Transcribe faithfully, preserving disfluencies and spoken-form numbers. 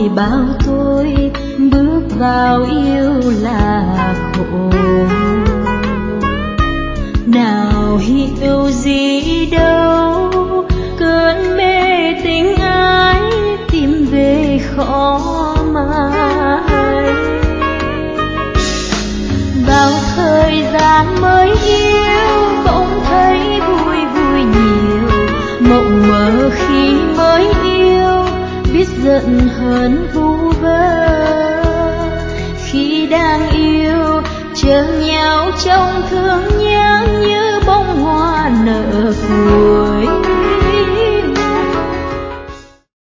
bao tôi bước vào yêu là khổ. Nào hiểu gì đâu cơn mê tình ái tìm về khó mãi. Bao thời gian mới yêu bỗng thấy vui vui nhiều, mộng mơ khi mới yêu biết giận hờn vu vơ. Khi đang yêu chờ nhau trong thương nhớ như bông hoa nở